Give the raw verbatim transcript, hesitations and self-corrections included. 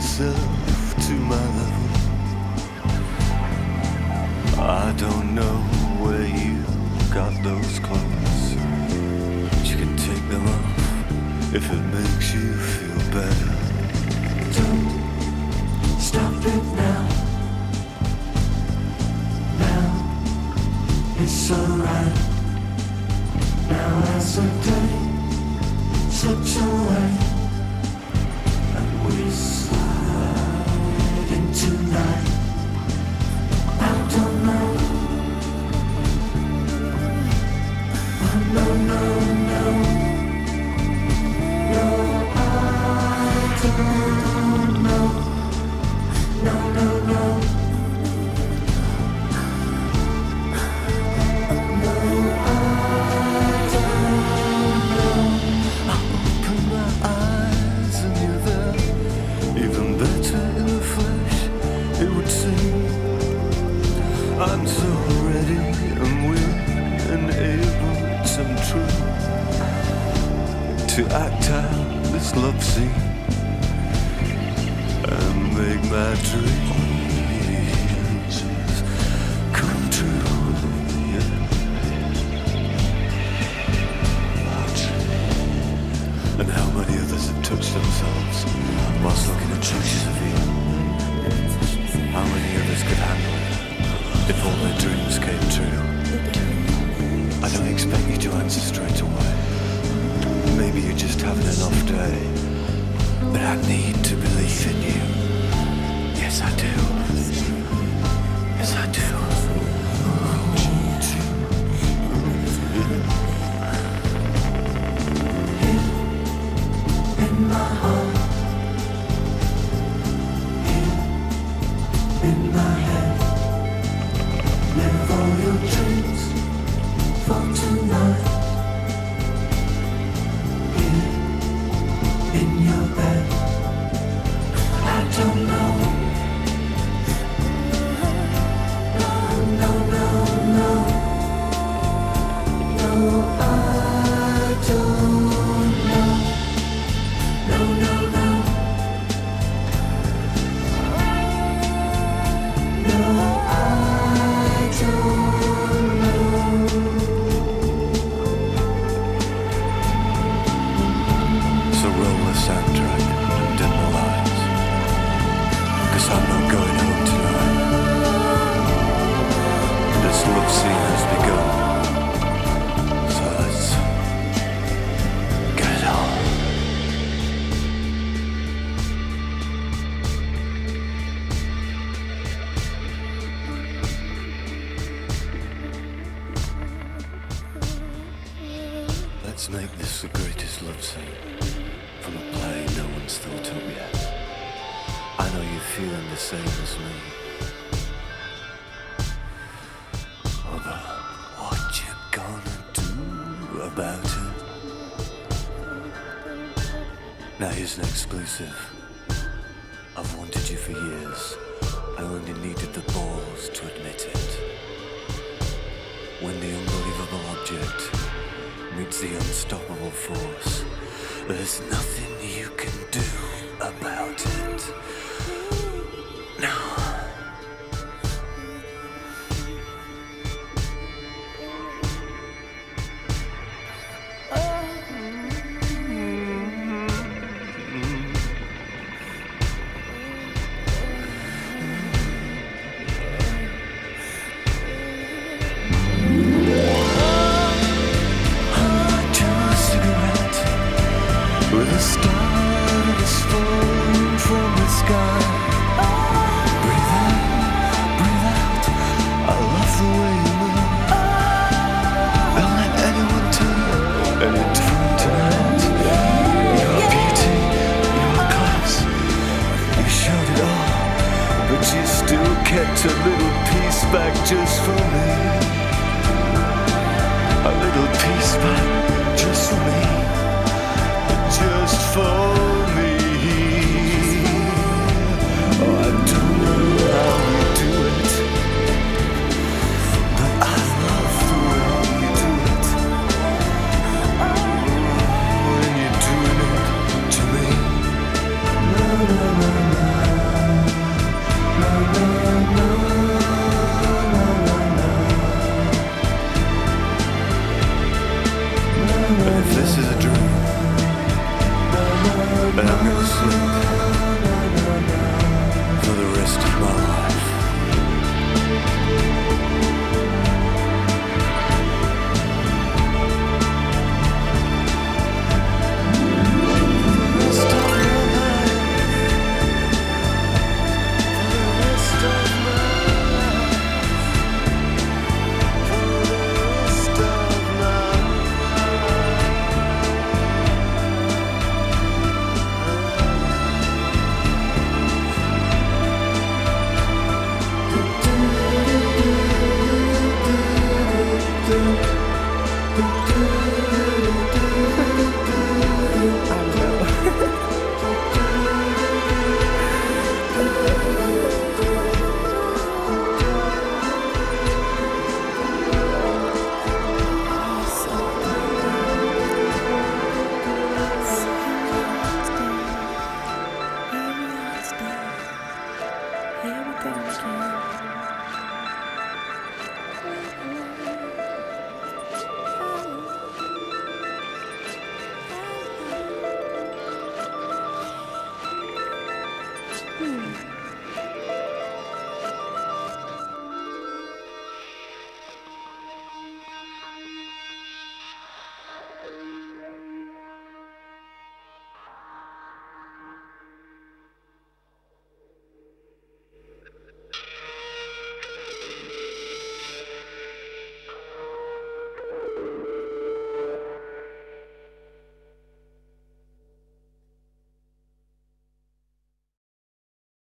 yourself to my level. I don't know where you got those clothes, but you can take them off if it makes you feel better. Don't stop it now. Now it's alright. Now as a day slips away and we slide into night. I don't know. Oh, no, no, no. No, I don't know. No, no, no. No, I don't know. I open my eyes and you're there, even better in the flesh, it would seem. I'm so ready and willing and able, it's untrue, to act out this love scene and make my dreams come true. Yeah. And how many others have touched themselves whilst looking at pictures of you? How many others could handle it if all their dreams came true? I don't expect you to answer straight away. Maybe you're just having an off day, but I need to believe in you. Yes, I do. Yes, I do. In my heart, here in my head, live all your dreams for tonight. Here in your bed, I don't know. No, no, no, no. No, I don't know. No, no, no. No, I don't know. So roll the soundtrack and dim the lights, 'cause I'm not going home tonight. This love scene has begun, so let's get it on. Let's make this the greatest love scene from a play no one's thought up yet. I know you're feeling the same as me. Oh, but what you gonna do about it? Now here's an exclusive. I've wanted you for years. I only needed the balls to admit it. When the unbelievable object meets the unstoppable force, there's nothing you can do about it. No. With a star that is falling from the sky. Breathe in, breathe out. I love the way you move. Don't let anyone tell you any different tonight. Your beauty, your class, you showed it all, but you still kept a little piece back just for me. A little piece back just for me. Just for me. Oh, I don't know how you do it, but I love the way you do it. When you're doing it to me. No, no, no, no. 嗯。